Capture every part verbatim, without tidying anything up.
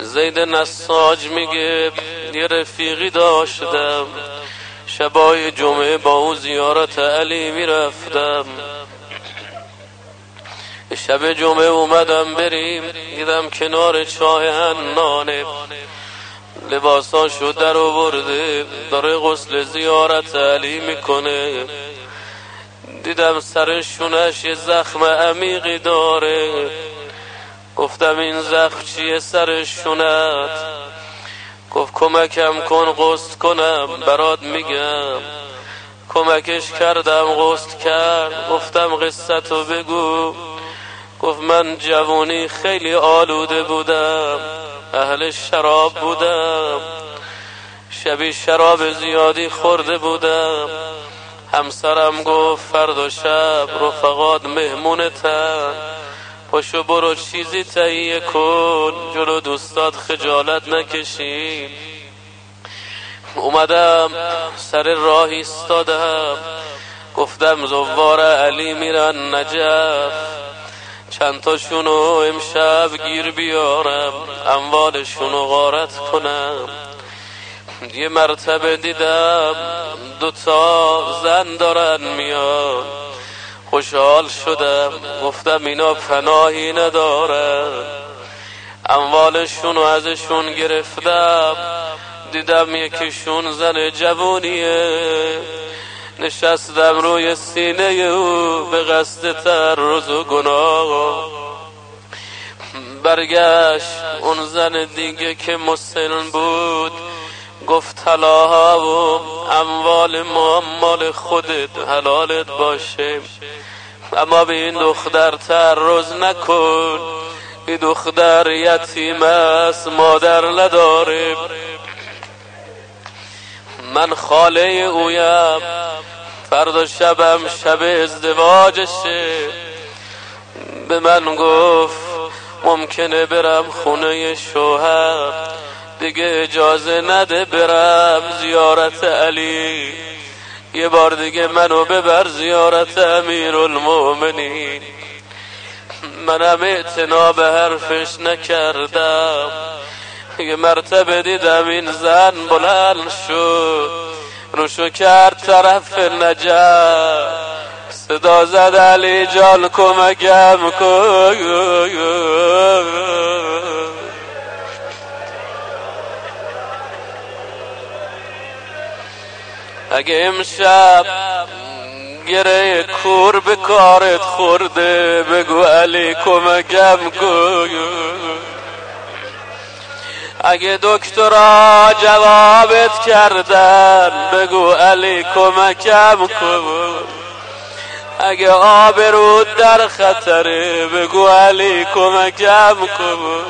زید نساج میگه یه رفیقی داشتم، شبای جمعه با او زیارت علی میرفتم. شب جمعه اومدم بریم، دیدم کنار چاه حنانه لباساشو در آورده داره غسل زیارت علی میکنه. دیدم سر شونش یه زخم عمیقی داره. گفتم این زخم چیه سر شونت؟ گفت کمکم کن غسل کنم برات میگم. کمکش کردم غسل کرد. گفتم قصتو بگو. گفت من جوانی خیلی آلوده بودم، اهل شراب بودم، شبی شراب زیادی خورده بودم. همسرم گفت فردا شب رفقات مهمونتن، پاشو برو چیزی تهیه کن جلو دوستات خجالت نکشی. اومدم سر راه ایستادم، گفتم زوار علی میرن نجف، چند تاشونو امشب گیر بیارم اموالشونو غارت کنم. یه مرتبه دیدم دوتا زن دارن میان، خوشحال شدم. گفتم اینا پناهی ندارن. اموالشونو ازشون گرفتم. دیدم یکیشون زن جوونیه، نشستم روی سینه او به قصد تعرض و گناه. برگشت اون زن دیگه که مسلم بود، گفت طلاها و اموال ما مال خودت حلالت باشه، اما به این دختر تعرض نکن، این دختر یتیم است مادر نداره. من خاله اویم، فردا شبم شب ازدواجشه. به من گفت ممکنه برم خونه شوهر، دیگه اجازه نده برم زیارت علی، یه بار دیگه منو ببر زیارت امیرالمومنین. منم اعتنا به حرفش نکردم. یه مرتبه دیدم این زن بلند شد، روشو کرد طرف نجف، صدا زد علی جان کمکم کن. اگه امشب گره کور به کارت خورده بگو علی کمکم کن. اگه دکترها جوابت کردن بگو علی کمکم کن. اگه آبرود در خطره بگو علی کمکم کن.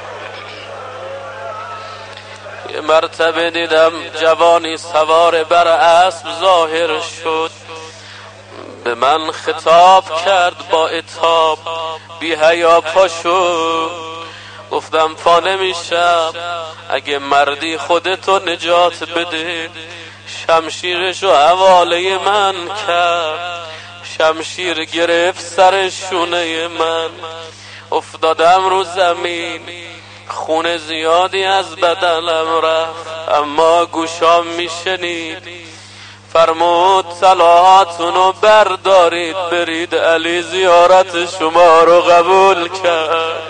یه مرتبه دیدم جوانی سوار بر اسب ظاهر شد، به من خطاب کرد با عتاب، بی حیا پاشو. گفتم پا نمیشم، اگه مردی خودتو نجات بده. شمشیرشو حواله من کرد، شمشیر گرفت سر شونه من. افتادم رو زمین، خون زیادی از بدنم رفت، اما گوشام میشنید. فرمود صلاتونو بردارید برید علی زیارت شما رو قبول کرد.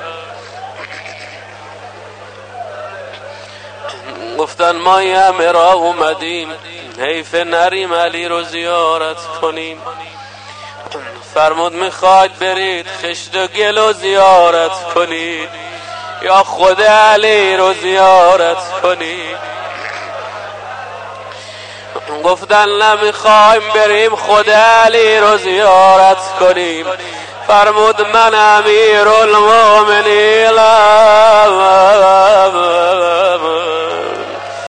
گفتن ما یه همه را اومدیم، حیف نریم علی رو زیارت کنیم. فرمود میخواید برید خشت و گل رو زیارت کنید یا خود علی رو زیارت کنید؟ گفتن نمیخوایم بریم خود علی رو زیارت کنیم. فرمود من امیرالمومنین